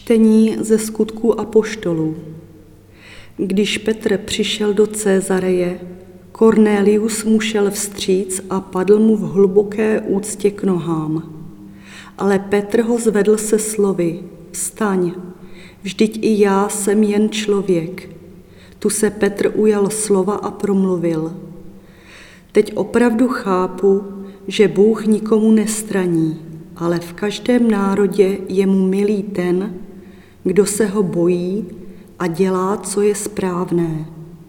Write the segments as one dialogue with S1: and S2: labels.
S1: Čtení ze Skutků apoštolů. Když Petr přišel do Cézareje, Kornélius mu šel vstříc a padl mu v hluboké úctě k nohám. Ale Petr ho zvedl se slovy: Vstaň, vždyť i já jsem jen člověk. Tu se Petr ujal slova a promluvil: Teď opravdu chápu, že Bůh nikomu nestraní, ale v každém národě je mu milý ten, kdo se ho bojí a dělá, co je správné.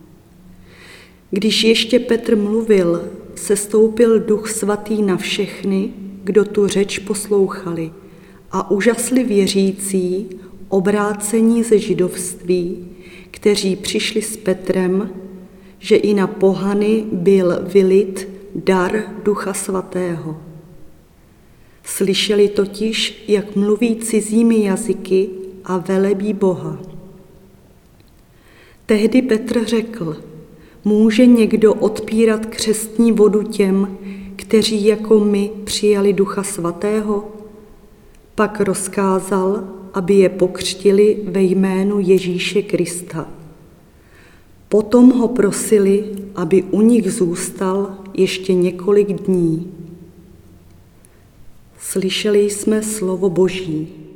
S1: Když ještě Petr mluvil, sestoupil Duch Svatý na všechny, kdo tu řeč poslouchali, a úžasli věřící, obrácení ze židovství, kteří přišli s Petrem, že i na pohany byl vylit dar Ducha Svatého. Slyšeli totiž, jak mluví cizími jazyky a velebí Boha. Tehdy Petr řekl: Může někdo odpírat křestní vodu těm, kteří jako my přijali Ducha Svatého? Pak rozkázal, aby je pokřtili ve jménu Ježíše Krista. Potom ho prosili, aby u nich zůstal ještě několik dní. Slyšeli jsme slovo Boží.